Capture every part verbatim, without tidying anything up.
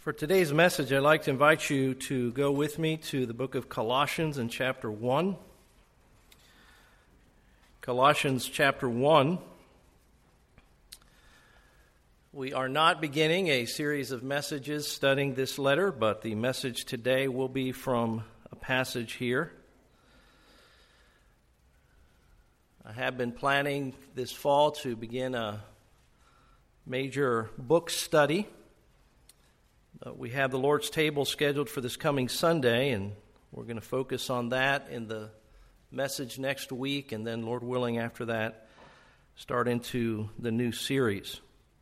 For today's message, I'd like to invite you to go with me to the book of Colossians in chapter one. Colossians chapter one. We are not beginning a series of messages studying this letter, but the message today will be from a passage here. I have been planning this fall to begin a major book study. Uh, we have the Lord's table scheduled for this coming Sunday, and we're going to focus on that in the message next week, and then, Lord willing, after that, start into the new series.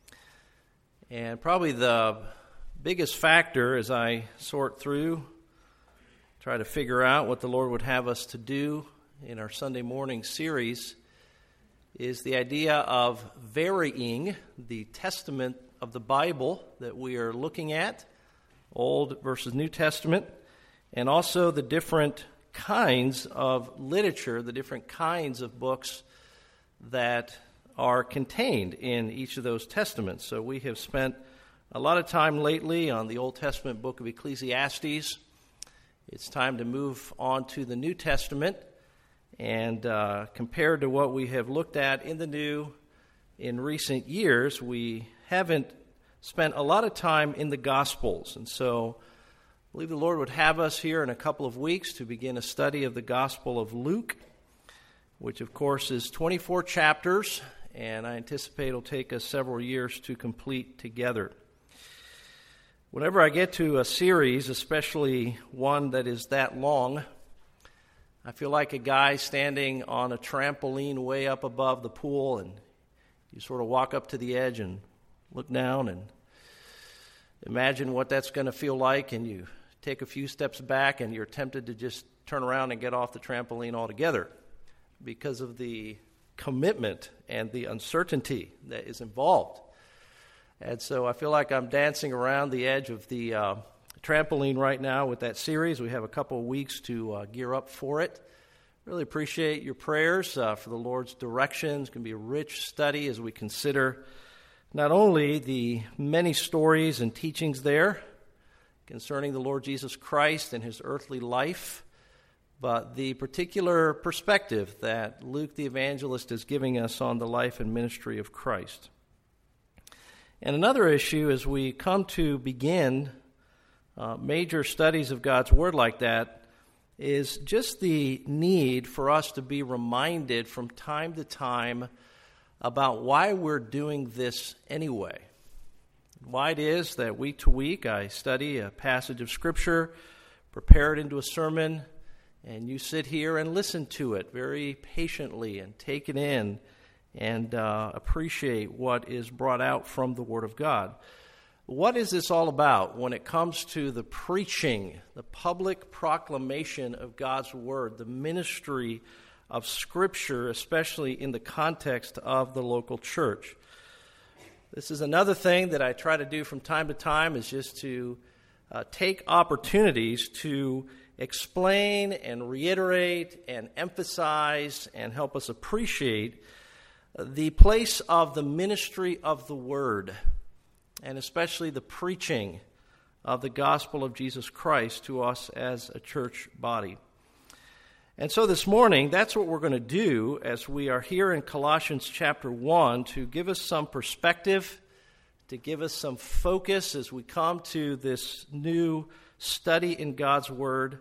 And probably the biggest factor as I sort through, try to figure out what the Lord would have us to do in our Sunday morning series, is the idea of varying the testament of the Bible that we are looking at, Old versus New Testament, and also the different kinds of literature, the different kinds of books that are contained in each of those testaments. So we have spent a lot of time lately on the Old Testament book of Ecclesiastes. It's time to move on to the New Testament, and uh, compared to what we have looked at in the New in recent years, we haven't spent a lot of time in the Gospels. And so I believe the Lord would have us here in a couple of weeks to begin a study of the Gospel of Luke, which of course is twenty-four chapters, and I anticipate it'll take us several years to complete together. Whenever I get to a series, especially one that is that long, I feel like a guy standing on a trampoline way up above the pool, and you sort of walk up to the edge and look down and imagine what that's going to feel like, and you take a few steps back and you're tempted to just turn around and get off the trampoline altogether because of the commitment and the uncertainty that is involved. And so I feel like I'm dancing around the edge of the uh, trampoline right now with that series. We have a couple of weeks to uh, gear up for it. Really appreciate your prayers uh, for the Lord's directions. It's going to be a rich study as we consider not only the many stories and teachings there concerning the Lord Jesus Christ and his earthly life, but the particular perspective that Luke the evangelist is giving us on the life and ministry of Christ. And another issue as we come to begin uh, major studies of God's Word like that is just the need for us to be reminded from time to time about why we're doing this anyway. Why it is that week to week I study a passage of Scripture, prepare it into a sermon, and you sit here and listen to it very patiently and take it in and uh, appreciate what is brought out from the Word of God. What is this all about when it comes to the preaching, the public proclamation of God's Word, the ministry of Scripture, especially in the context of the local church? This is another thing that I try to do from time to time, is just to uh, take opportunities to explain and reiterate and emphasize and help us appreciate the place of the ministry of the Word, and especially the preaching of the gospel of Jesus Christ to us as a church body. And so this morning, that's what we're going to do as we are here in Colossians chapter one, to give us some perspective, to give us some focus as we come to this new study in God's Word.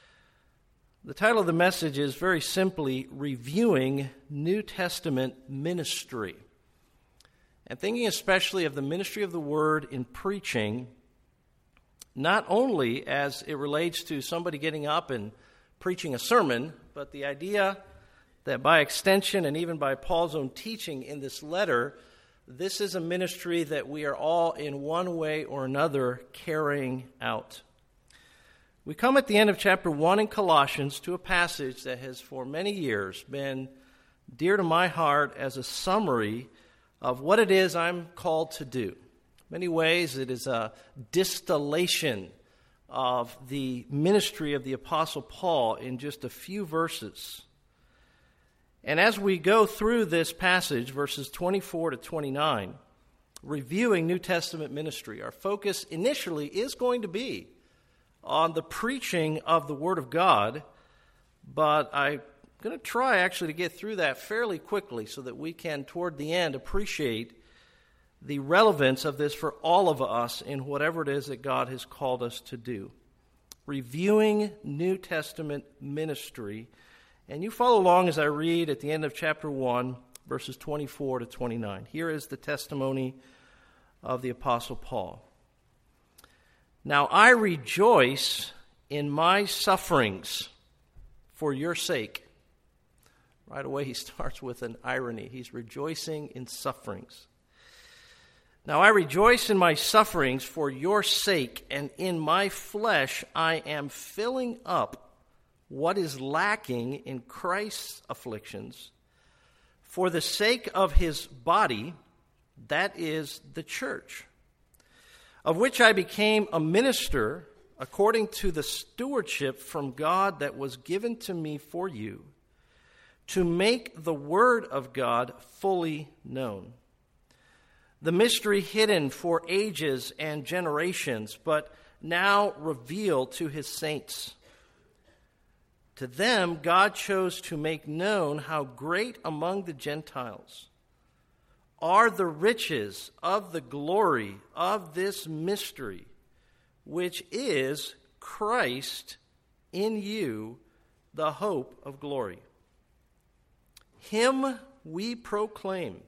The title of the message is very simply, Reviewing New Testament Ministry. And thinking especially of the ministry of the Word in preaching, not only as it relates to somebody getting up and preaching a sermon, but the idea that by extension and even by Paul's own teaching in this letter, this is a ministry that we are all in one way or another carrying out. We come at the end of chapter one in Colossians to a passage that has for many years been dear to my heart as a summary of what it is I'm called to do. In many ways, it is a distillation of the ministry of the Apostle Paul in just a few verses. And as we go through this passage, verses twenty-four to twenty-nine, reviewing New Testament ministry. Our focus initially is going to be on the preaching of the Word of God, but I'm going to try actually to get through that fairly quickly so that we can, toward the end, appreciate the relevance of this for all of us in whatever it is that God has called us to do. Reviewing New Testament ministry. And you follow along as I read at the end of chapter one, verses twenty-four to twenty-nine. Here is the testimony of the Apostle Paul. Now I rejoice in my sufferings for your sake. Right away he starts with an irony. He's rejoicing in sufferings. Now I rejoice in my sufferings for your sake, and in my flesh I am filling up what is lacking in Christ's afflictions for the sake of his body, that is the church, of which I became a minister according to the stewardship from God that was given to me for you, to make the word of God fully known. The mystery hidden for ages and generations, but now revealed to his saints. To them God chose to make known how great among the Gentiles are the riches of the glory of this mystery, which is Christ in you, the hope of glory. Him we proclaim,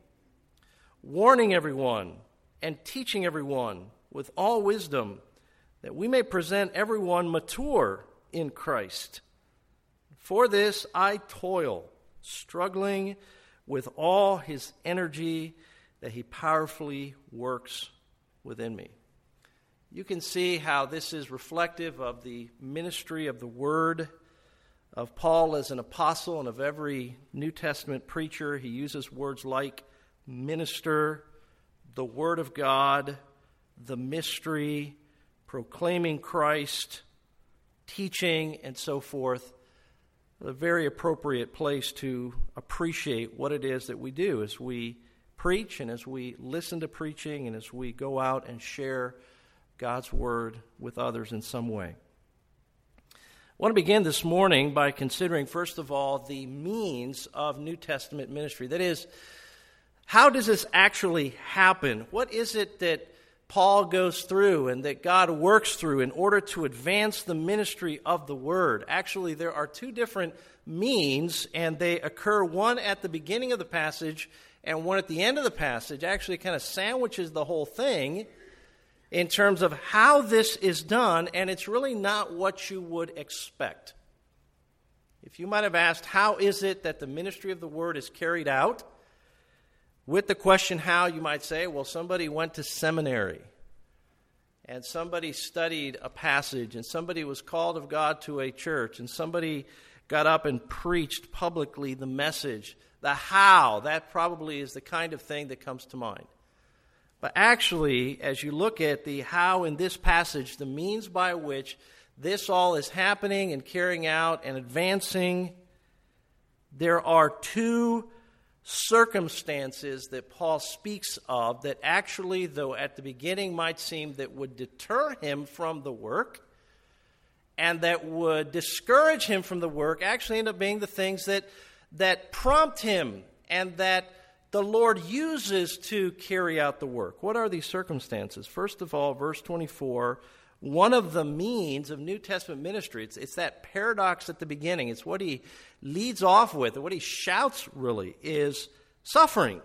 warning everyone and teaching everyone with all wisdom, that we may present everyone mature in Christ. For this I toil, struggling with all his energy that he powerfully works within me. You can see how this is reflective of the ministry of the Word of Paul as an apostle, and of every New Testament preacher. He uses words like minister, the Word of God, the mystery, proclaiming Christ, teaching, and so forth. A very appropriate place to appreciate what it is that we do as we preach and as we listen to preaching and as we go out and share God's Word with others in some way. I want to begin this morning by considering, first of all, the means of New Testament ministry. That is, how does this actually happen? What is it that Paul goes through and that God works through in order to advance the ministry of the Word? Actually, there are two different means, and they occur one at the beginning of the passage and one at the end of the passage. Actually, kind of sandwiches the whole thing in terms of how this is done, and it's really not what you would expect. If you might have asked, how is it that the ministry of the Word is carried out? With the question how, you might say, well, somebody went to seminary, and somebody studied a passage, and somebody was called of God to a church, and somebody got up and preached publicly the message. The how, that probably is the kind of thing that comes to mind. But actually, as you look at the how in this passage, the means by which this all is happening and carrying out and advancing, there are two circumstances that Paul speaks of that actually, though at the beginning might seem that would deter him from the work and that would discourage him from the work, actually end up being the things that, that prompt him and that the Lord uses to carry out the work. What are these circumstances? First of all, verse twenty-four, one of the means of New Testament ministry, it's, it's that paradox at the beginning. It's what he leads off with, and what he shouts really, is suffering.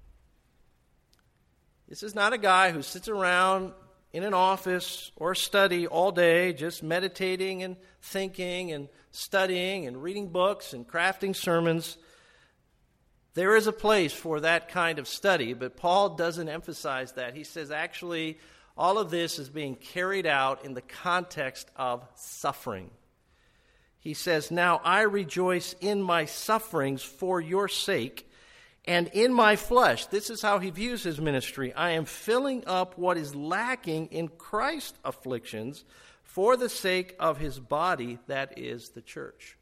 This is not a guy who sits around in an office or study all day just meditating and thinking and studying and reading books and crafting sermons. There is a place for that kind of study, but Paul doesn't emphasize that. He says actually all of this is being carried out in the context of suffering. He says, now I rejoice in my sufferings for your sake, and in my flesh. This is how he views his ministry. I am filling up what is lacking in Christ's afflictions for the sake of his body, that is the church.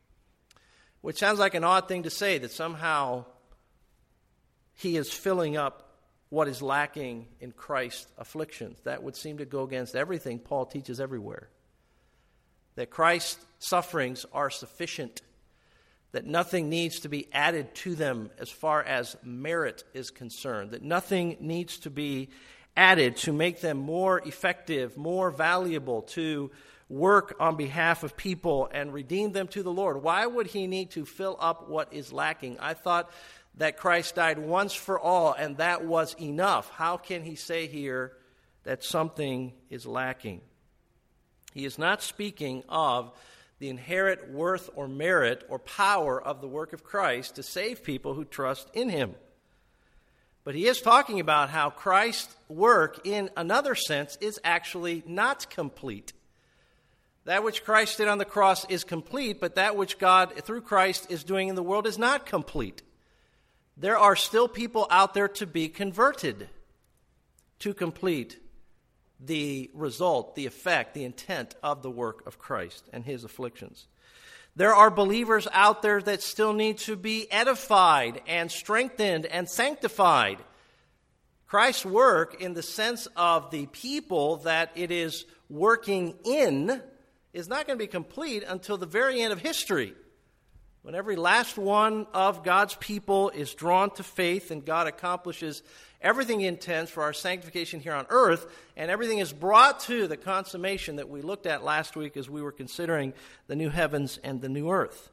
Which sounds like an odd thing to say, that somehow he is filling up what is lacking in Christ's afflictions. That would seem to go against everything Paul teaches everywhere. That Christ's sufferings are sufficient, that nothing needs to be added to them as far as merit is concerned, that nothing needs to be added to make them more effective, more valuable, to work on behalf of people and redeem them to the Lord. Why would he need to fill up what is lacking? I thought that Christ died once for all and that was enough. How can he say here that something is lacking? He is not speaking of the inherent worth or merit or power of the work of Christ to save people who trust in him. But he is talking about how Christ's work, in another sense, is actually not complete. That which Christ did on the cross is complete, but that which God, through Christ, is doing in the world is not complete. There are still people out there to be converted to complete the result, the effect, the intent of the work of Christ and his afflictions. There are believers out there that still need to be edified and strengthened and sanctified. Christ's work, in the sense of the people that it is working in, is not going to be complete until the very end of history, when every last one of God's people is drawn to faith and God accomplishes everything he intends for our sanctification here on earth, and everything is brought to the consummation that we looked at last week as we were considering the new heavens and the new earth.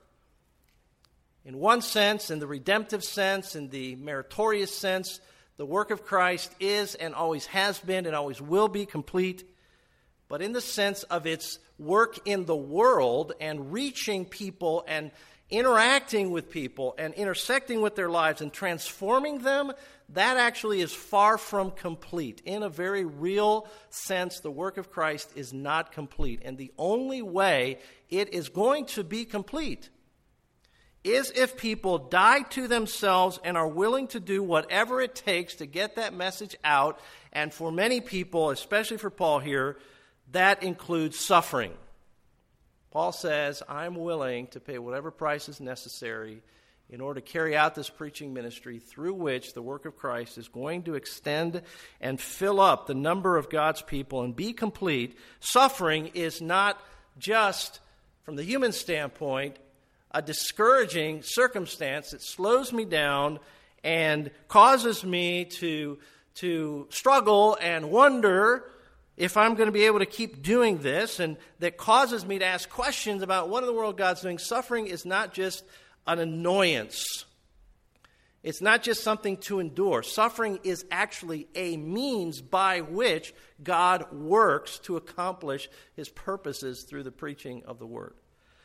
In one sense, in the redemptive sense, in the meritorious sense, the work of Christ is and always has been and always will be complete. But in the sense of its work in the world and reaching people and interacting with people and intersecting with their lives and transforming them, that actually is far from complete. In a very real sense, the work of Christ is not complete. And the only way it is going to be complete is if people die to themselves and are willing to do whatever it takes to get that message out. And for many people, especially for Paul here, that includes suffering. Paul says, I'm willing to pay whatever price is necessary in order to carry out this preaching ministry through which the work of Christ is going to extend and fill up the number of God's people and be complete. Suffering is not just, from the human standpoint, a discouraging circumstance that slows me down and causes me to, to struggle and wonder if I'm going to be able to keep doing this, and that causes me to ask questions about what in the world God's doing. Suffering is not just an annoyance. It's not just something to endure. Suffering is actually a means by which God works to accomplish his purposes through the preaching of the word.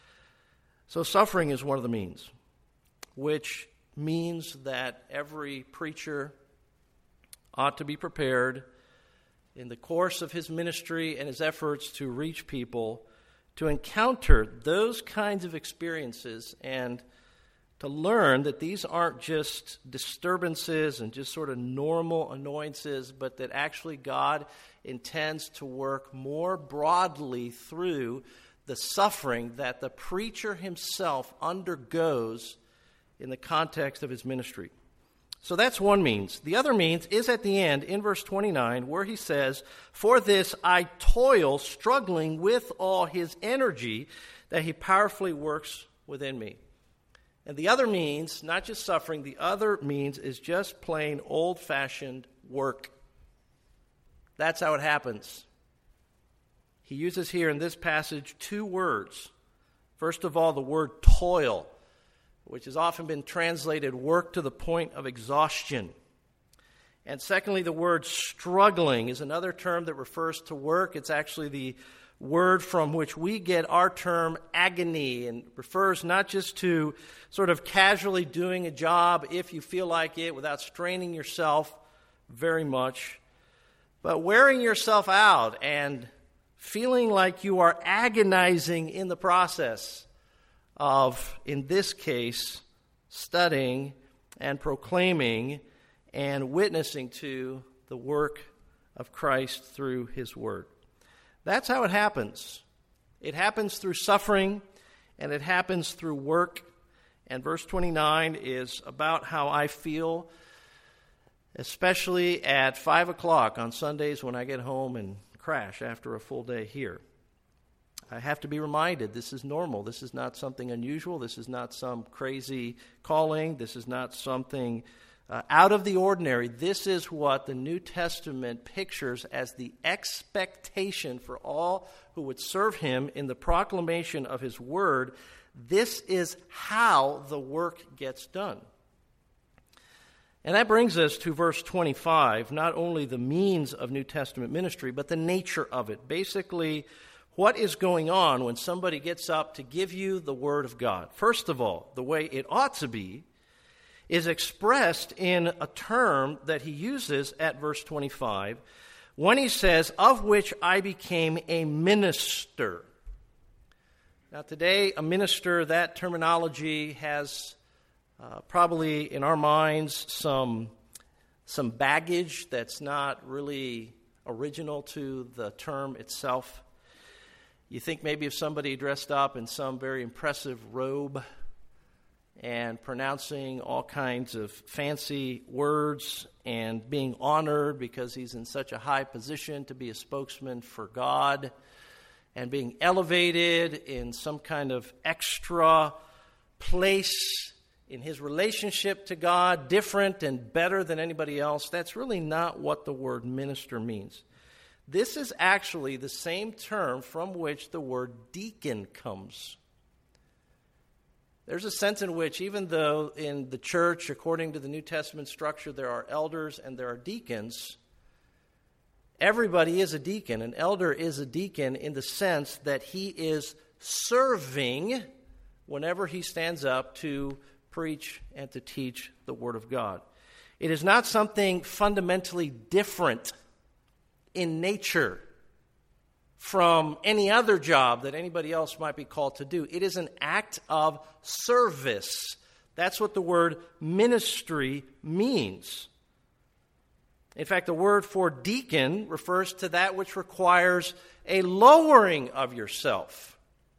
So suffering is one of the means, which means that every preacher ought to be prepared in the course of his ministry and his efforts to reach people to encounter those kinds of experiences and to learn that these aren't just disturbances and just sort of normal annoyances, but that actually God intends to work more broadly through the suffering that the preacher himself undergoes in the context of his ministry. So that's one means. The other means is at the end, in verse twenty-nine, where he says, "For this I toil, struggling with all his energy, that he powerfully works within me." And the other means, not just suffering, the other means is just plain old-fashioned work. That's how it happens. He uses here in this passage two words. First of all, the word toil, which has often been translated work to the point of exhaustion. And secondly, the word struggling is another term that refers to work. It's actually the word from which we get our term agony, and refers not just to sort of casually doing a job if you feel like it without straining yourself very much, but wearing yourself out and feeling like you are agonizing in the process of, in this case, studying and proclaiming and witnessing to the work of Christ through his word. That's how it happens. It happens through suffering, and it happens through work. And verse twenty-nine is about how I feel especially at five o'clock on Sundays when I get home and crash after a full day here. I have to be reminded this is normal. This is not something unusual. This is not some crazy calling. This is not something uh, out of the ordinary. This is what the New Testament pictures as the expectation for all who would serve him in the proclamation of his word. This is how the work gets done. And that brings us to verse twenty-five, not only the means of New Testament ministry, but the nature of it. Basically, what is going on when somebody gets up to give you the Word of God? First of all, the way it ought to be is expressed in a term that he uses at verse twenty-five when he says, of which I became a minister. Now today, a minister, that terminology has uh, probably in our minds some, some baggage that's not really original to the term itself. You think maybe of somebody dressed up in some very impressive robe and pronouncing all kinds of fancy words and being honored because he's in such a high position to be a spokesman for God and being elevated in some kind of extra place in his relationship to God, different and better than anybody else. That's really not what the word minister means. This is actually the same term from which the word deacon comes. There's a sense in which, even though in the church, according to the New Testament structure, there are elders and there are deacons, everybody is a deacon. An elder is a deacon in the sense that he is serving whenever he stands up to preach and to teach the Word of God. It is not something fundamentally different in nature from any other job that anybody else might be called to do. It is an act of service. That's what the word ministry means. In fact, the word for deacon refers to that which requires a lowering of yourself,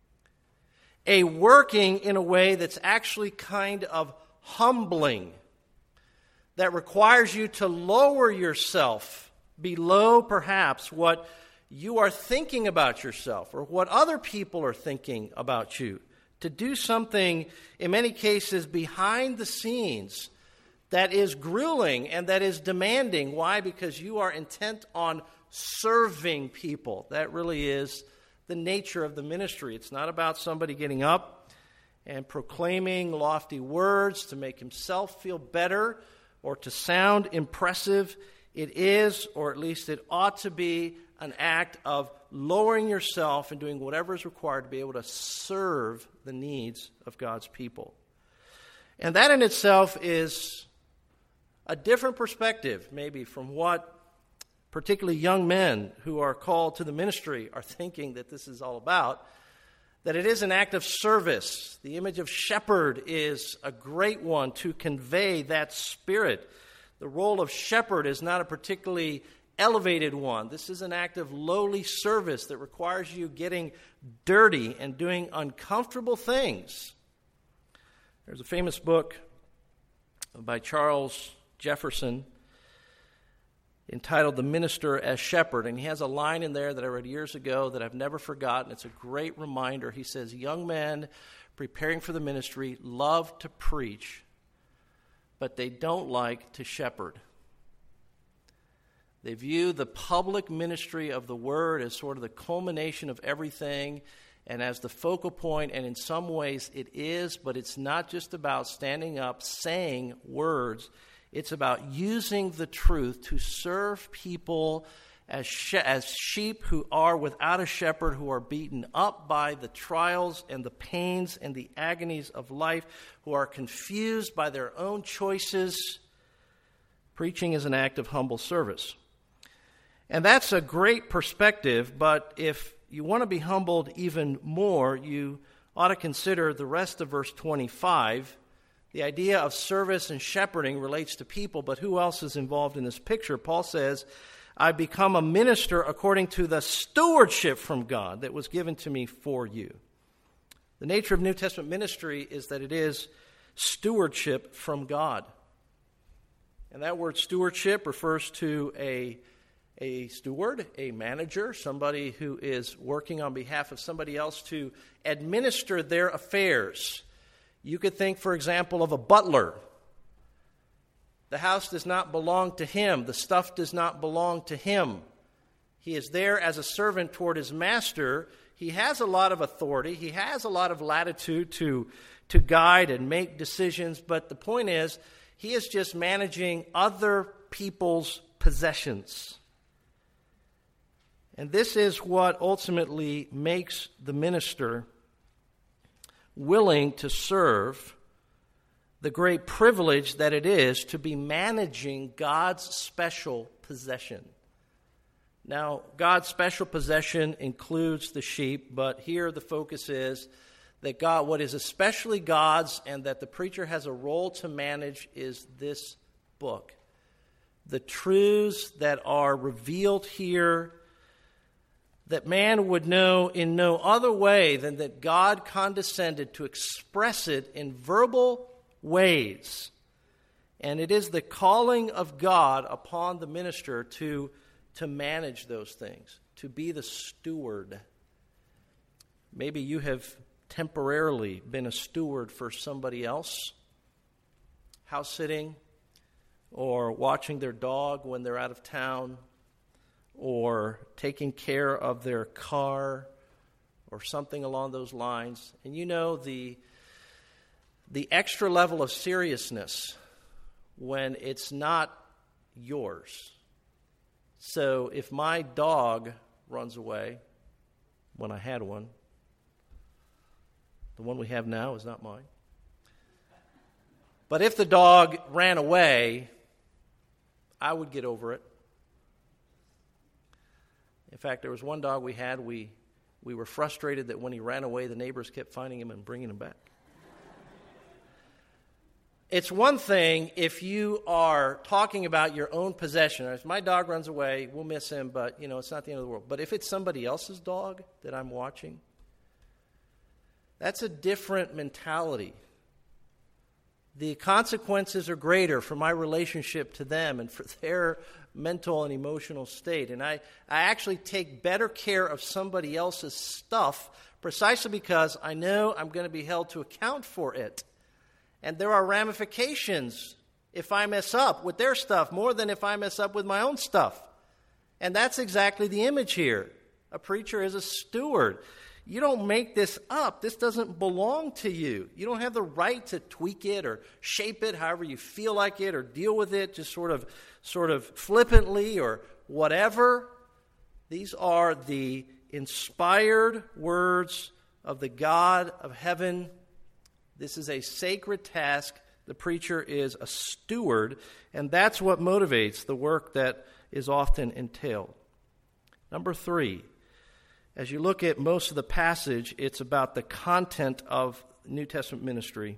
a working in a way that's actually kind of humbling, that requires you to lower yourself below perhaps what you are thinking about yourself or what other people are thinking about you, to do something, in many cases, behind the scenes that is grueling and that is demanding. Why? Because you are intent on serving people. That really is the nature of the ministry. It's not about somebody getting up and proclaiming lofty words to make himself feel better or to sound impressive. It is, or at least it ought to be, an act of lowering yourself and doing whatever is required to be able to serve the needs of God's people. And that in itself is a different perspective, maybe, from what particularly young men who are called to the ministry are thinking that this is all about, that it is an act of service. The image of shepherd is a great one to convey that spirit. The role of shepherd is not a particularly elevated one. This is an act of lowly service that requires you getting dirty and doing uncomfortable things. There's a famous book by Charles Jefferson entitled The Minister as Shepherd, and he has a line in there that I read years ago that I've never forgotten. It's a great reminder. He says, young men preparing for the ministry love to preach, but they don't like to shepherd. They view the public ministry of the Word as sort of the culmination of everything and as the focal point, and in some ways it is, but it's not just about standing up, saying words. It's about using the truth to serve people as she- as sheep who are without a shepherd, who are beaten up by the trials and the pains and the agonies of life, who are confused by their own choices. Preaching is an act of humble service. And that's a great perspective, but if you want to be humbled even more, you ought to consider the rest of verse twenty-five. The idea of service and shepherding relates to people, but who else is involved in this picture? Paul says, I become a minister according to the stewardship from God that was given to me for you. The nature of New Testament ministry is that it is stewardship from God. And that word stewardship refers to a, a steward, a manager, somebody who is working on behalf of somebody else to administer their affairs. You could think, for example, of a butler. The house does not belong to him. The stuff does not belong to him. He is there as a servant toward his master. He has a lot of authority. He has a lot of latitude to, to guide and make decisions. But the point is, he is just managing other people's possessions. And this is what ultimately makes the minister willing to serve, the great privilege that it is to be managing God's special possession. Now, God's special possession includes the sheep, but here the focus is that God, what is especially God's and that the preacher has a role to manage is this book. The truths that are revealed here that man would know in no other way than that God condescended to express it in verbal ways. And it is the calling of God upon the minister to, to manage those things, to be the steward. Maybe you have temporarily been a steward for somebody else, house sitting, or watching their dog when they're out of town, or taking care of their car, or something along those lines. And you know the, the extra level of seriousness when it's not yours. So if my dog runs away, when I had one, the one we have now is not mine. But if the dog ran away, I would get over it. In fact, there was one dog we had, we, we were frustrated that when he ran away, the neighbors kept finding him and bringing him back. It's one thing if you are talking about your own possession. If my dog runs away, we'll miss him, but, you know, it's not the end of the world. But if it's somebody else's dog that I'm watching, that's a different mentality. The consequences are greater for my relationship to them and for their mental and emotional state. And I, I actually take better care of somebody else's stuff precisely because I know I'm going to be held to account for it. And there are ramifications if I mess up with their stuff more than if I mess up with my own stuff. And that's exactly the image here. A preacher is a steward. You don't make this up. This doesn't belong to you. You don't have the right to tweak it or shape it however you feel like it or deal with it just sort of sort of flippantly or whatever. These are the inspired words of the God of heaven. This is a sacred task. The preacher is a steward, and that's what motivates the work that is often entailed. Number three, as you look at most of the passage, it's about the content of New Testament ministry.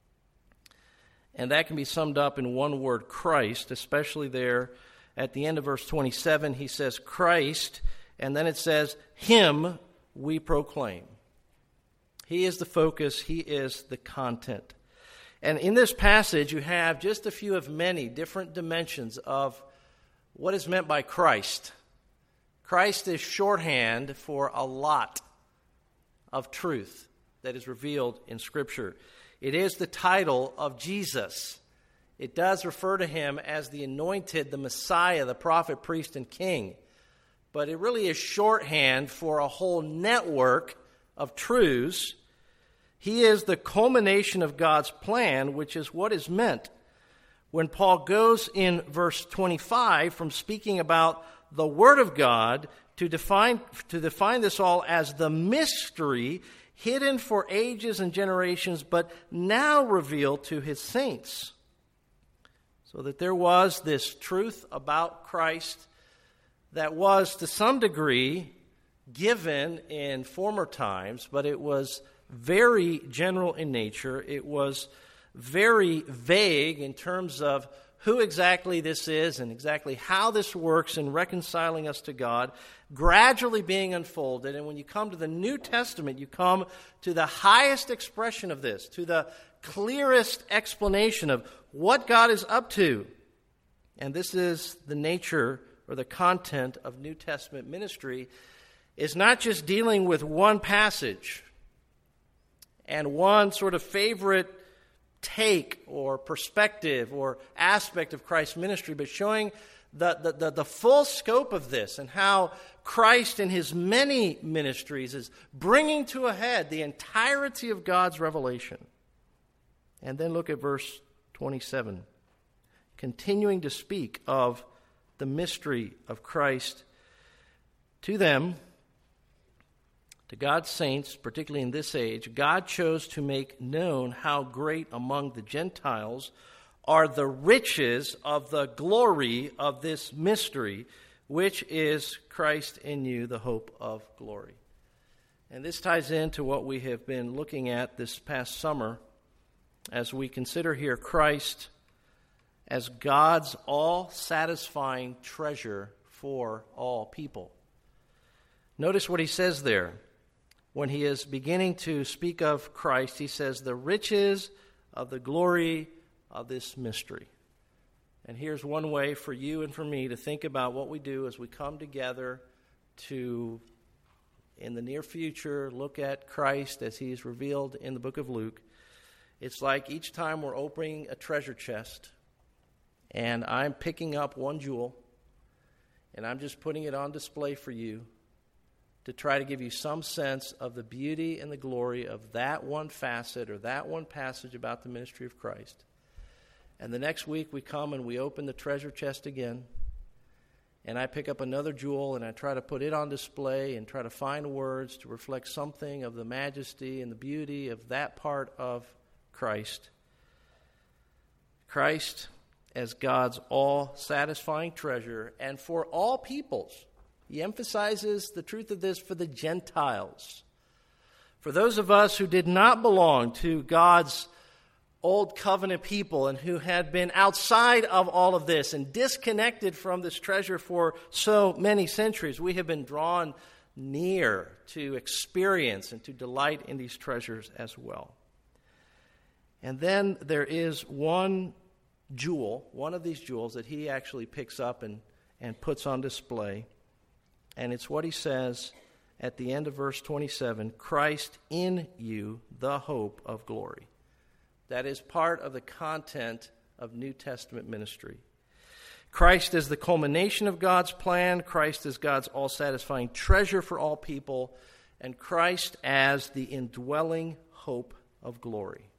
And that can be summed up in one word, Christ, especially there at the end of verse twenty-seven. He says, Christ, and then it says, Him we proclaim. He is the focus. He is the content. And in this passage, you have just a few of many different dimensions of what is meant by Christ. Christ is shorthand for a lot of truth that is revealed in Scripture. It is the title of Jesus. It does refer to him as the anointed, the Messiah, the prophet, priest, and king. But it really is shorthand for a whole network of truths. He is the culmination of God's plan, which is what is meant when Paul goes in verse twenty-five from speaking about the Word of God to define to define this all as the mystery hidden for ages and generations, but now revealed to his saints. So that there was this truth about Christ that was to some degree given in former times, but it was very general in nature. It was very vague in terms of who exactly this is and exactly how this works in reconciling us to God, gradually being unfolded. And when you come to the New Testament, you come to the highest expression of this, to the clearest explanation of what God is up to. and this is the nature or the content of New Testament ministry, is not just dealing with one passage and one sort of favorite take or perspective or aspect of Christ's ministry, but showing the, the, the, the full scope of this and how Christ in his many ministries is bringing to a head the entirety of God's revelation. And then look at verse twenty-seven, continuing to speak of the mystery of Christ to them, to God's saints, particularly in this age. God chose to make known how great among the Gentiles are the riches of the glory of this mystery, which is Christ in you, the hope of glory. And this ties into what we have been looking at this past summer as we consider here Christ as God's all-satisfying treasure for all people. Notice what he says there. When he is beginning to speak of Christ, he says, the riches of the glory of this mystery. And here's one way for you and for me to think about what we do as we come together to, in the near future, look at Christ as he's revealed in the book of Luke. It's like each time we're opening a treasure chest, and I'm picking up one jewel, and I'm just putting it on display for you to try to give you some sense of the beauty and the glory of that one facet or that one passage about the ministry of Christ. And the next week we come and we open the treasure chest again, and I pick up another jewel and I try to put it on display and try to find words to reflect something of the majesty and the beauty of that part of Christ. Christ as God's all-satisfying treasure, and for all peoples. He emphasizes the truth of this for the Gentiles. For those of us who did not belong to God's old covenant people and who had been outside of all of this and disconnected from this treasure for so many centuries, we have been drawn near to experience and to delight in these treasures as well. And then there is one jewel, one of these jewels that he actually picks up and, and puts on display. And it's what he says at the end of verse twenty-seven, Christ in you, the hope of glory. That is part of the content of New Testament ministry. Christ is the culmination of God's plan. Christ is God's all-satisfying treasure for all people. And Christ as the indwelling hope of glory.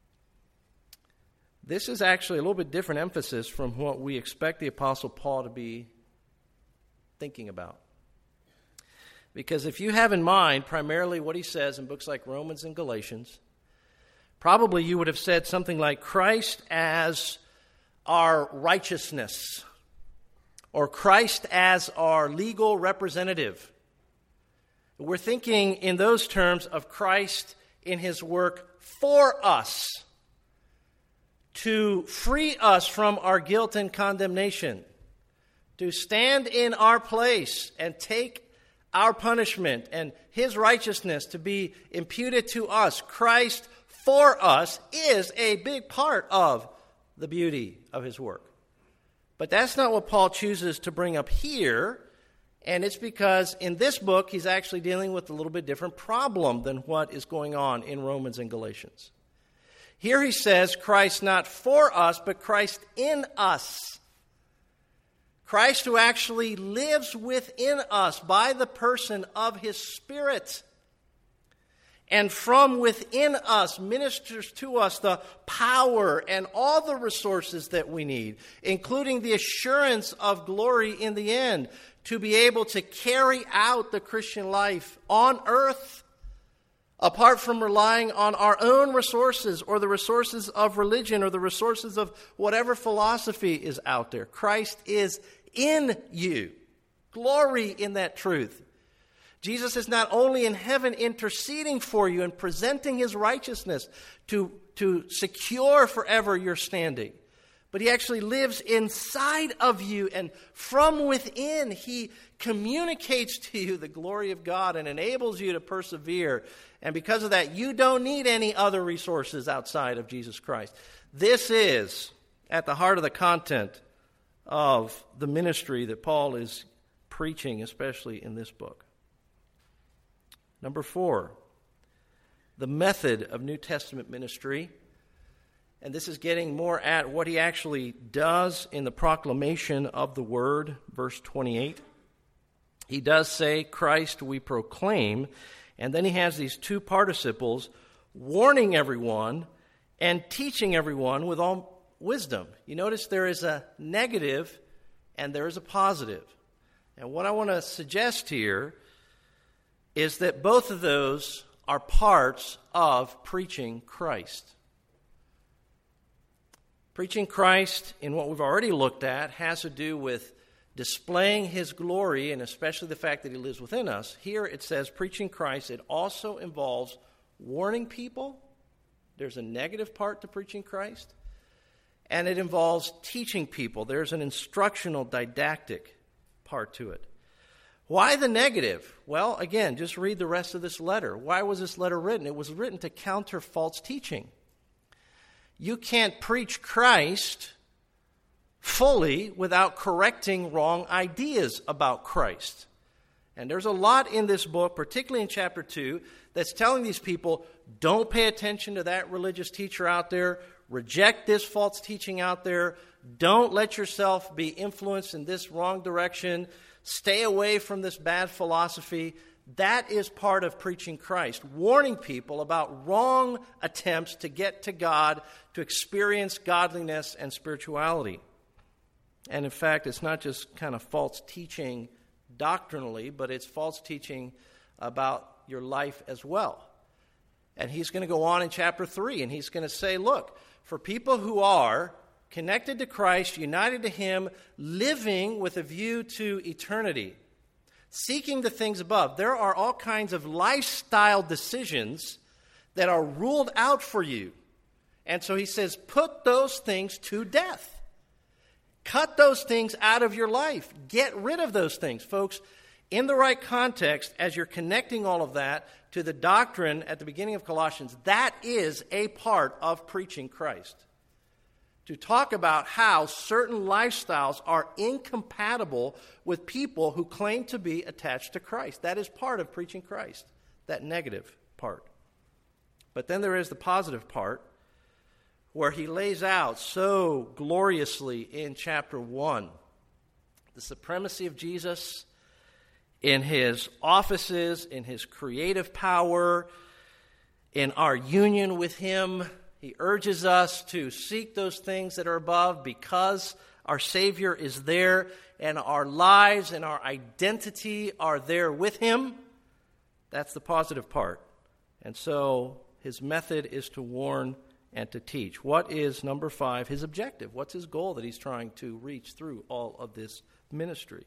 This is actually a little bit different emphasis from what we expect the Apostle Paul to be thinking about. Because if you have in mind primarily what he says in books like Romans and Galatians, probably you would have said something like Christ as our righteousness, or Christ as our legal representative. We're thinking in those terms of Christ in his work for us, to free us from our guilt and condemnation, to stand in our place and take our punishment and his righteousness to be imputed to us. Christ for us is a big part of the beauty of his work. But that's not what Paul chooses to bring up here, and it's because in this book he's actually dealing with a little bit different problem than what is going on in Romans and Galatians. Here he says Christ not for us, but Christ in us. Christ who actually lives within us by the person of his Spirit. And from within us ministers to us the power and all the resources that we need, including the assurance of glory in the end, to be able to carry out the Christian life on earth, apart from relying on our own resources or the resources of religion or the resources of whatever philosophy is out there. Christ is in you. Glory in that truth. Jesus is not only in heaven interceding for you and presenting his righteousness to, to secure forever your standing, but he actually lives inside of you, and from within he communicates to you the glory of God and enables you to persevere. And because of that, you don't need any other resources outside of Jesus Christ. This is at the heart of the content of the ministry that Paul is preaching, especially in this book. Number four, the method of New Testament ministry. And this is getting more at what he actually does in the proclamation of the word, verse twenty-eight. He does say, Christ we proclaim, and then he has these two participles, warning everyone and teaching everyone with all wisdom. You notice there is a negative and there is a positive. And what I want to suggest here is that both of those are parts of preaching Christ. Preaching Christ, in what we've already looked at, has to do with displaying his glory, and especially the fact that he lives within us. Here it says preaching Christ. It also involves warning people. There's a negative part to preaching Christ. And it involves teaching people. There's an instructional, didactic part to it. Why the negative? Well, again, just read the rest of this letter. Why was this letter written? It was written to counter false teaching. You can't preach Christ fully without correcting wrong ideas about Christ. And there's a lot in this book, particularly in chapter two, that's telling these people, don't pay attention to that religious teacher out there. Reject this false teaching out there. Don't let yourself be influenced in this wrong direction. Stay away from this bad philosophy. That is part of preaching Christ, warning people about wrong attempts to get to God, to experience godliness and spirituality. And in fact, it's not just kind of false teaching doctrinally, but it's false teaching about your life as well. And he's going to go on in chapter three, and he's going to say, look, for people who are connected to Christ, united to him, living with a view to eternity, seeking the things above, there are all kinds of lifestyle decisions that are ruled out for you. And so he says, put those things to death. Cut those things out of your life. Get rid of those things. Folks, in the right context, as you're connecting all of that to the doctrine at the beginning of Colossians, that is a part of preaching Christ. To talk about how certain lifestyles are incompatible with people who claim to be attached to Christ. That is part of preaching Christ, that negative part. But then there is the positive part, where he lays out so gloriously in chapter one the supremacy of Jesus in his offices, in his creative power, in our union with him. He urges us to seek those things that are above because our Savior is there and our lives and our identity are there with him. That's the positive part. And so his method is to warn and to teach. What is, number five, his objective? What's his goal that he's trying to reach through all of this ministry?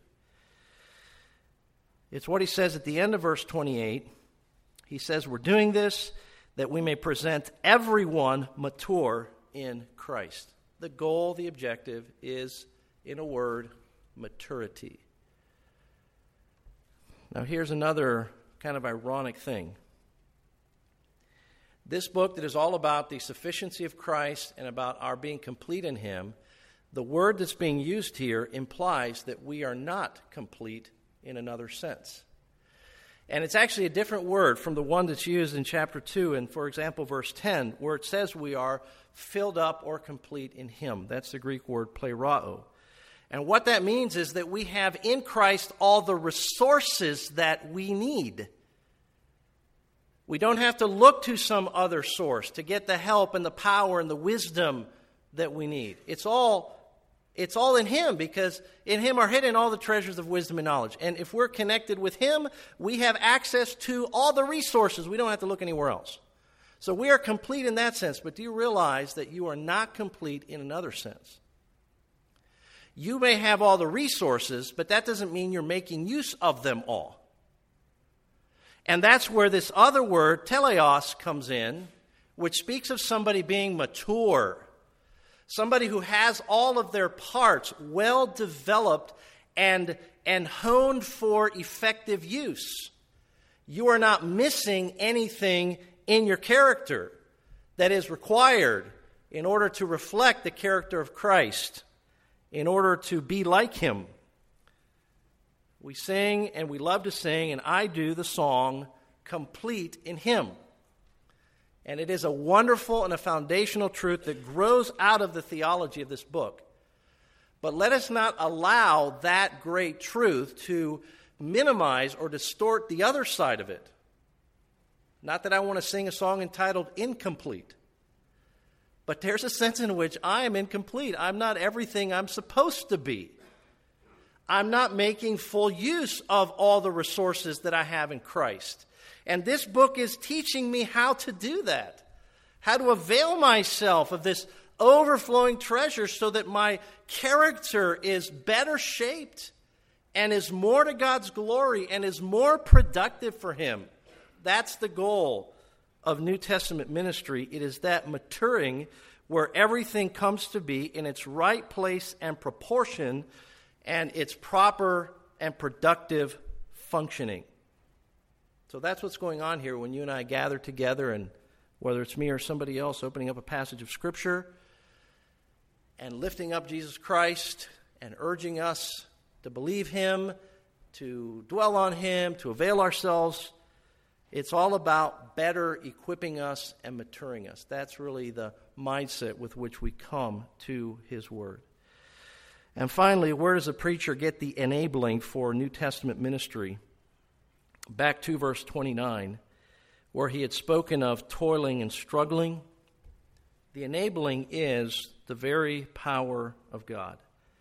It's what he says at the end of verse twenty-eight. He says, we're doing this that we may present everyone mature in Christ. The goal, the objective is, in a word, maturity. Now here's another kind of ironic thing. This book that is all about the sufficiency of Christ and about our being complete in him, the word that's being used here implies that we are not complete in another sense. And it's actually a different word from the one that's used in chapter two and, for example, verse ten, where it says we are filled up or complete in him. That's the Greek word plerao. And what that means is that we have in Christ all the resources that we need. We don't have to look to some other source to get the help and the power and the wisdom that we need. It's all It's all in him, because in him are hidden all the treasures of wisdom and knowledge. And if we're connected with him, we have access to all the resources. We don't have to look anywhere else. So we are complete in that sense. But do you realize that you are not complete in another sense? You may have all the resources, but that doesn't mean you're making use of them all. And that's where this other word, teleos, comes in, which speaks of somebody being mature. Somebody who has all of their parts well developed and, and honed for effective use. You are not missing anything in your character that is required in order to reflect the character of Christ in order to be like him. We sing and we love to sing, and I do the song, Complete in Him. And it is a wonderful and a foundational truth that grows out of the theology of this book. But let us not allow that great truth to minimize or distort the other side of it. Not that I want to sing a song entitled Incomplete. But there's a sense in which I am incomplete. I'm not everything I'm supposed to be. I'm not making full use of all the resources that I have in Christ. And this book is teaching me how to do that, how to avail myself of this overflowing treasure so that my character is better shaped and is more to God's glory and is more productive for Him. That's the goal of New Testament ministry. It is that maturing where everything comes to be in its right place and proportion and its proper and productive functioning. So that's what's going on here when you and I gather together, and whether it's me or somebody else opening up a passage of Scripture and lifting up Jesus Christ and urging us to believe Him, to dwell on Him, to avail ourselves. It's all about better equipping us and maturing us. That's really the mindset with which we come to His Word. And finally, where does a preacher get the enabling for New Testament ministry? Back to verse twenty-nine, where he had spoken of toiling and struggling. The enabling is the very power of God.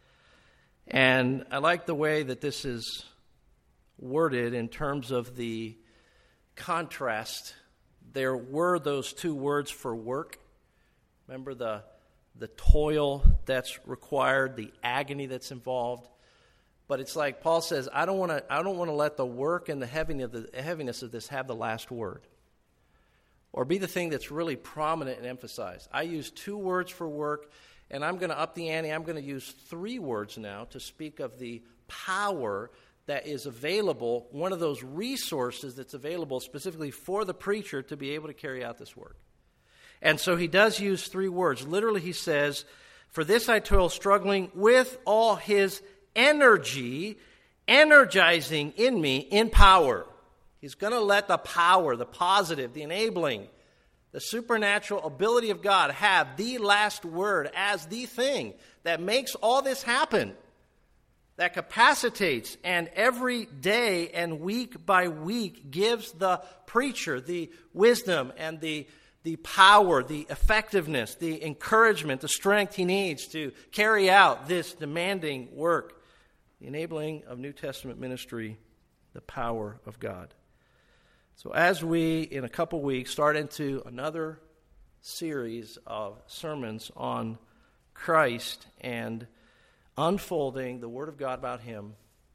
And I like the way that this is worded in terms of the contrast. There were those two words for work. Remember the the toil that's required, the agony that's involved. But it's like Paul says, I don't want to I don't want to let the work and the heaviness of, the heaviness of this have the last word, or be the thing that's really prominent and emphasized. I use two words for work, and I'm going to up the ante. I'm going to use three words now to speak of the power that is available, one of those resources that's available specifically for the preacher to be able to carry out this work. And so he does use three words. Literally he says, for this I toil, struggling with all his energy, energizing in me in power. He's going to let the power, the positive, the enabling, the supernatural ability of God have the last word as the thing that makes all this happen, that capacitates and every day and week by week gives the preacher the wisdom and the the power, the effectiveness, the encouragement, the strength he needs to carry out this demanding work. The enabling of New Testament ministry, the power of God. So as we, in a couple weeks, start into another series of sermons on Christ and unfolding the Word of God about Him,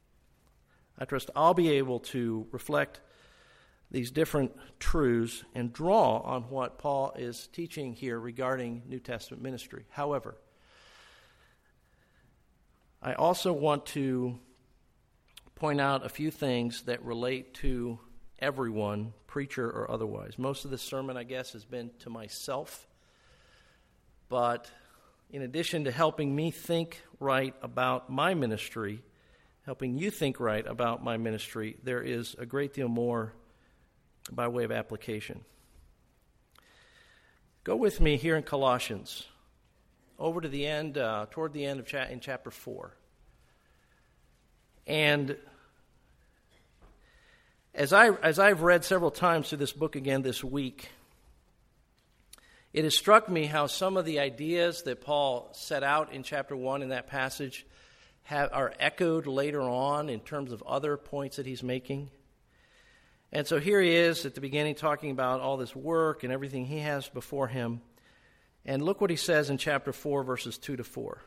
I trust I'll be able to reflect these different truths and draw on what Paul is teaching here regarding New Testament ministry. However, I also want to point out a few things that relate to everyone, preacher or otherwise. Most of this sermon, I guess, has been to myself. But in addition to helping me think right about my ministry, helping you think right about my ministry, there is a great deal more by way of application. Go with me here in Colossians, over to the end, uh, toward the end of cha- in chapter four. And as I as I've read several times through this book again this week, it has struck me how some of the ideas that Paul set out in chapter one in that passage have, are echoed later on in terms of other points that he's making. And so here he is at the beginning talking about all this work and everything he has before him. And look what he says in chapter four, verses two to four.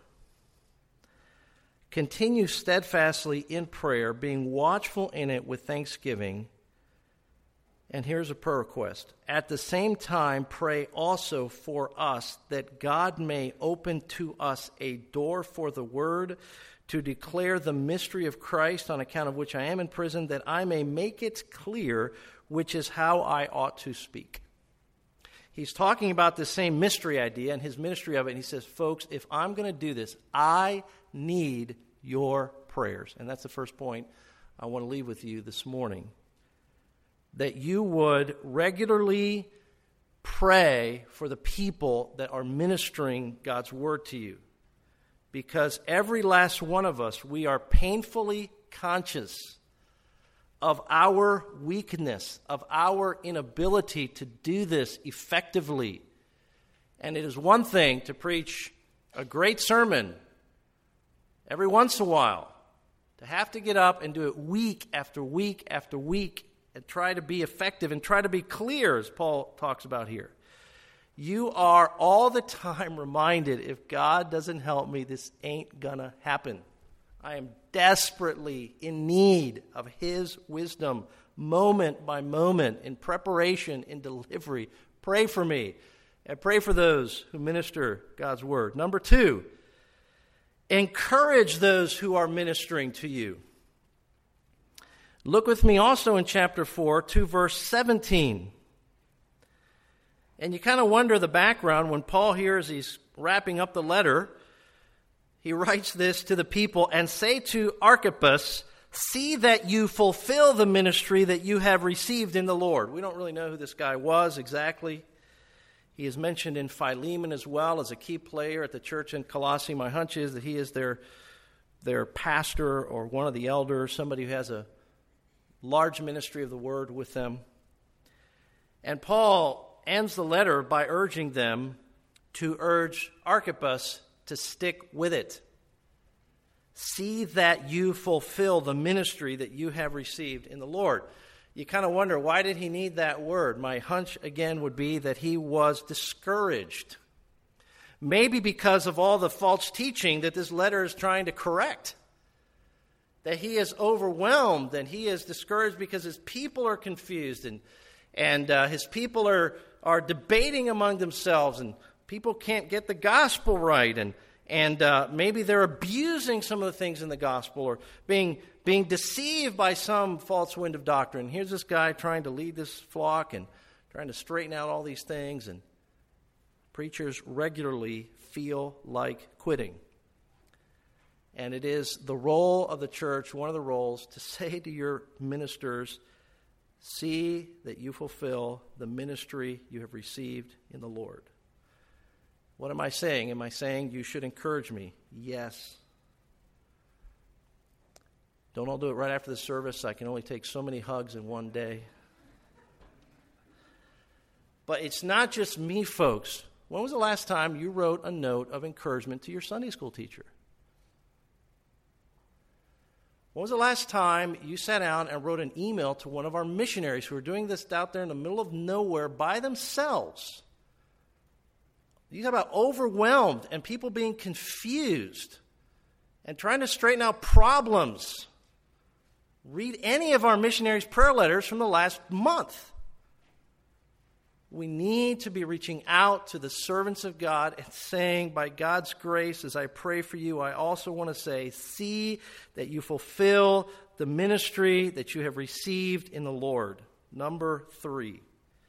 Continue steadfastly in prayer, being watchful in it with thanksgiving. And here's a prayer request. At the same time, pray also for us that God may open to us a door for the word to declare the mystery of Christ, on account of which I am in prison, that I may make it clear which is how I ought to speak. He's talking about the same mystery idea and his ministry of it, and he says, folks, if I'm going to do this, I need your prayers. And that's the first point I want to leave with you this morning. That you would regularly pray for the people that are ministering God's word to you. Because every last one of us, we are painfully conscious of our weakness, of our inability to do this effectively. And it is one thing to preach a great sermon every once in a while, to have to get up and do it week after week after week and try to be effective and try to be clear, as Paul talks about here. You are all the time reminded, if God doesn't help me, this ain't gonna happen. I am desperately in need of his wisdom, moment by moment, in preparation, in delivery. Pray for me, and pray for those who minister God's word. Number two, encourage those who are ministering to you. Look with me also in chapter four to verse seventeen. And you kind of wonder the background when Paul here, as he's wrapping up the letter, he writes this to the people, and say to Archippus, see that you fulfill the ministry that you have received in the Lord. We don't really know who this guy was exactly. He is mentioned in Philemon as well as a key player at the church in Colossae. My hunch is that he is their, their pastor or one of the elders, somebody who has a large ministry of the word with them. And Paul ends the letter by urging them to urge Archippus to stick with it. See that you fulfill the ministry that you have received in the Lord. You kind of wonder, why did he need that word? My hunch, again, would be that he was discouraged. Maybe because of all the false teaching that this letter is trying to correct. That he is overwhelmed and he is discouraged because his people are confused and, and uh, his people are, are debating among themselves and people can't get the gospel right, and and uh, maybe they're abusing some of the things in the gospel or being being deceived by some false wind of doctrine. Here's this guy trying to lead this flock and trying to straighten out all these things, and preachers regularly feel like quitting. And it is the role of the church, one of the roles, to say to your ministers, see that you fulfill the ministry you have received in the Lord. What am I saying? Am I saying you should encourage me? Yes. Don't all do it right after the service. I can only take so many hugs in one day. But it's not just me, folks. When was the last time you wrote a note of encouragement to your Sunday school teacher? When was the last time you sat down and wrote an email to one of our missionaries who are doing this out there in the middle of nowhere by themselves? You talk about overwhelmed and people being confused and trying to straighten out problems. Read any of our missionaries' prayer letters from the last month. We need to be reaching out to the servants of God and saying, by God's grace, as I pray for you, I also want to say, see that you fulfill the ministry that you have received in the Lord. Number three.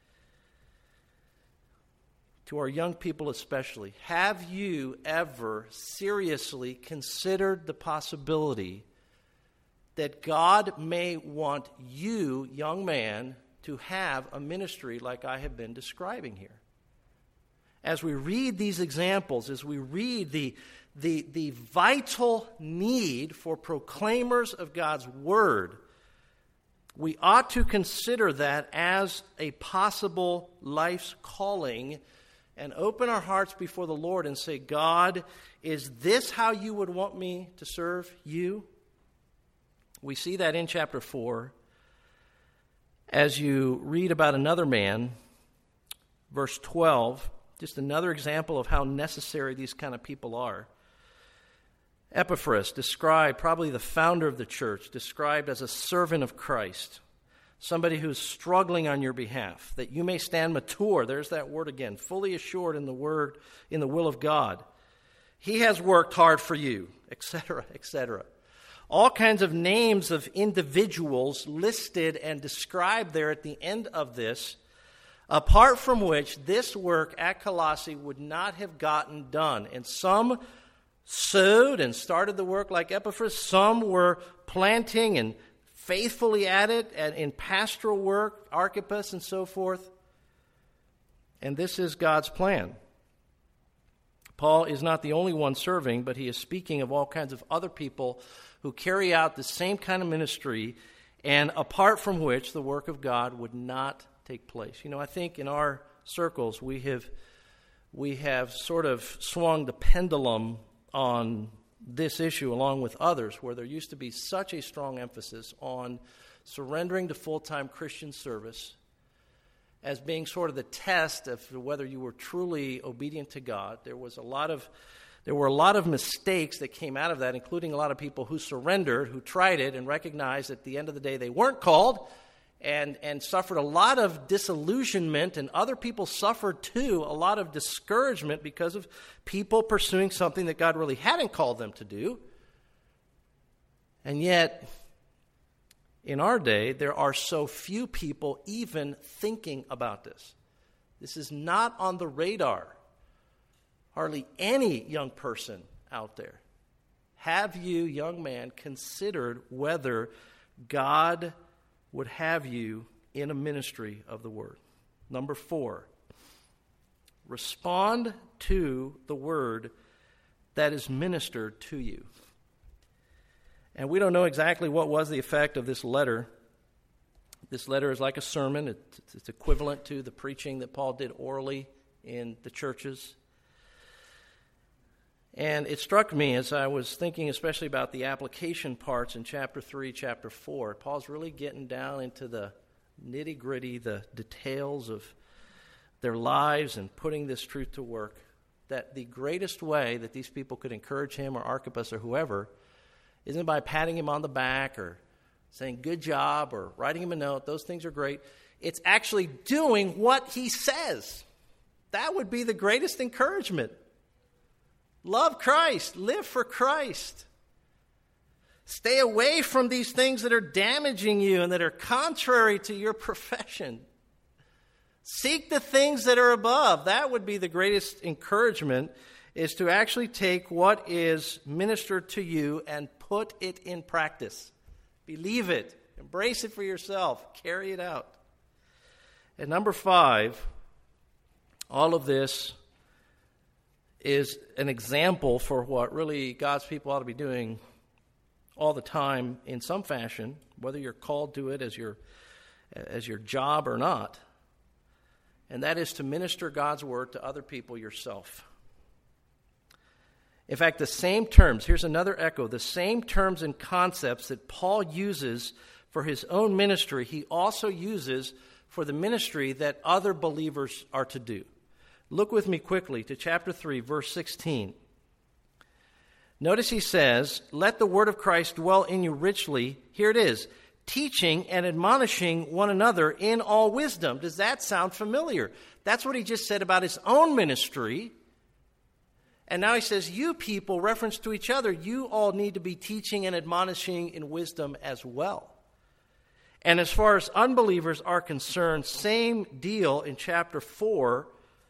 To our young people especially, have you ever seriously considered the possibility that God may want you, young man, to have a ministry like I have been describing here? As we read these examples, as we read the, the, the vital need for proclaimers of God's word, we ought to consider that as a possible life's calling and open our hearts before the Lord and say, God, is this how you would want me to serve you? We see that in chapter four. As you read about another man, verse twelve, just another example of how necessary these kind of people are. Epaphras, described, probably the founder of the church, described as a servant of Christ. Somebody who's struggling on your behalf, that you may stand mature. There's that word again, fully assured in the word, in the will of God. He has worked hard for you, et cetera, et cetera. All kinds of names of individuals listed and described there at the end of this, apart from which this work at Colossae would not have gotten done. And some sowed and started the work like Epaphras. Some were planting and faithfully at it and in pastoral work, Archippus and so forth. And this is God's plan. Paul is not the only one serving, but he is speaking of all kinds of other people who carry out the same kind of ministry, and apart from which the work of God would not take place. You know, I think in our circles we have we have sort of swung the pendulum on this issue along with others, where there used to be such a strong emphasis on surrendering to full-time Christian service as being sort of the test of whether you were truly obedient to God. There was a lot of there were a lot of mistakes that came out of that, including a lot of people who surrendered, who tried it and recognized at the end of the day they weren't called, and and suffered a lot of disillusionment, and other people suffered too a lot of discouragement because of people pursuing something that God really hadn't called them to do. And yet, in our day, there are so few people even thinking about this. This is not on the radar. Hardly any young person out there. Have you, young man, considered whether God would have you in a ministry of the word? Number four, respond to the word that is ministered to you. And we don't know exactly what was the effect of this letter. This letter is like a sermon. It's, it's equivalent to the preaching that Paul did orally in the churches. And it struck me as I was thinking especially about the application parts in chapter three, chapter four. Paul's really getting down into the nitty-gritty, the details of their lives and putting this truth to work, that the greatest way that these people could encourage him or Archippus or whoever isn't by patting him on the back or saying good job or writing him a note. Those things are great. It's actually doing what he says. That would be the greatest encouragement. Love Christ. Live for Christ. Stay away from these things that are damaging you and that are contrary to your profession. Seek the things that are above. That would be the greatest encouragement, is to actually take what is ministered to you and put it in practice. Believe it. Embrace it for yourself. Carry it out. And number five, all of this is an example for what really God's people ought to be doing all the time in some fashion, whether you're called to it as your as your job or not. And that is to minister God's word to other people yourself. In fact, the same terms, here's another echo, the same terms and concepts that Paul uses for his own ministry, he also uses for the ministry that other believers are to do. Look with me quickly to chapter three, verse sixteen. Notice he says, let the word of Christ dwell in you richly. Here it is, teaching and admonishing one another in all wisdom. Does that sound familiar? That's what he just said about his own ministry. And now he says, you people, reference to each other, you all need to be teaching and admonishing in wisdom as well. And as far as unbelievers are concerned, same deal in chapter four.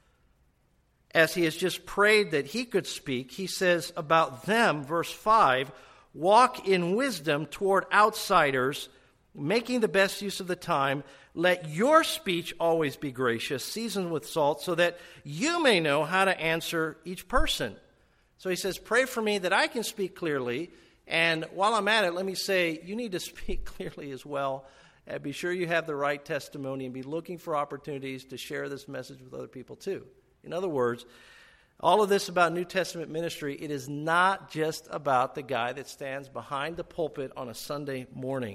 As he has just prayed that he could speak, he says about them, verse five, walk in wisdom toward outsiders, making the best use of the time. Let your speech always be gracious, seasoned with salt, so that you may know how to answer each person. So he says, pray for me that I can speak clearly. And while I'm at it, let me say, you need to speak clearly as well. And be sure you have the right testimony and be looking for opportunities to share this message with other people too. In other words, all of this about New Testament ministry, it is not just about the guy that stands behind the pulpit on a Sunday morning.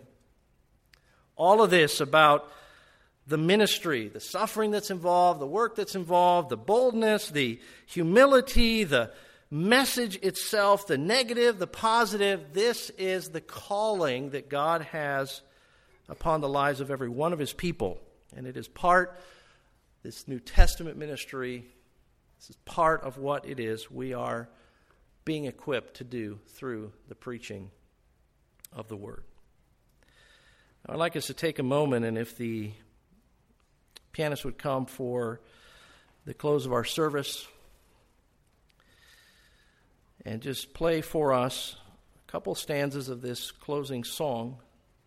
All of this about the ministry, the suffering that's involved, the work that's involved, the boldness, the humility, the message itself, the negative, the positive, this is the calling that God has upon the lives of every one of his people. And it is part, this New Testament ministry, this is part of what it is we are being equipped to do through the preaching of the Word. Now, I'd like us to take a moment, and if the pianist would come for the close of our service. and just play for us a couple stanzas of this closing song.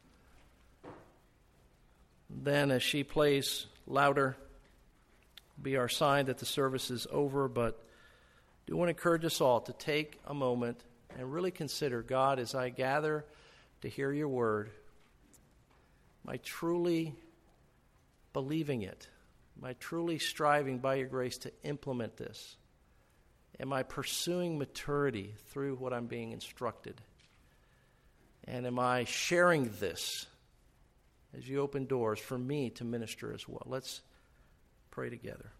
Then as she plays louder, be our sign that the service is over, but I do want to encourage us all to take a moment and really consider, God, as I gather to hear your word, am I truly believing it? Am I truly striving by your grace to implement this? Am I pursuing maturity through what I'm being instructed? And am I sharing this as you open doors for me to minister as well? Let's pray together.